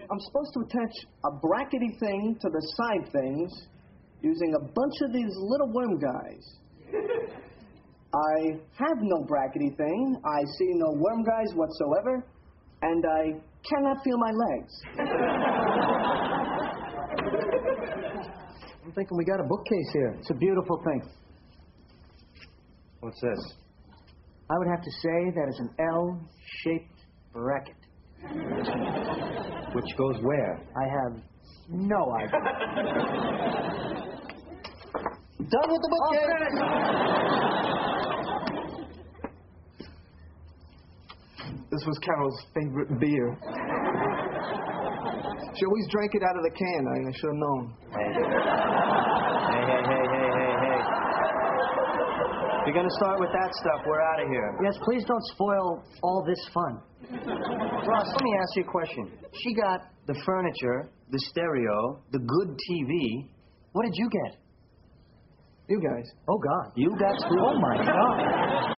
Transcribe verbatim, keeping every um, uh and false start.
I'm supposed to attach a brackety thing to the side things using a bunch of these little worm guys. I have no brackety thing. I see no worm guys whatsoever. And I cannot feel my legs. I'm thinking we got a bookcase here. It's a beautiful thing. What's this? I would have to say that is an L-shaped bracket. Which goes where? I have no idea. Done with the bookcase! This was Carol's favorite beer. She always drank it out of the can. I, I should have known. Hey. hey, hey, hey, hey, hey, hey. If you're going to start with that stuff, we're out of here. Yes, please don't spoil all this fun. Ross, let me ask you a question. She got the furniture, the stereo, the good T V. What did you get? You guys. Oh, God. You got... Oh, my God.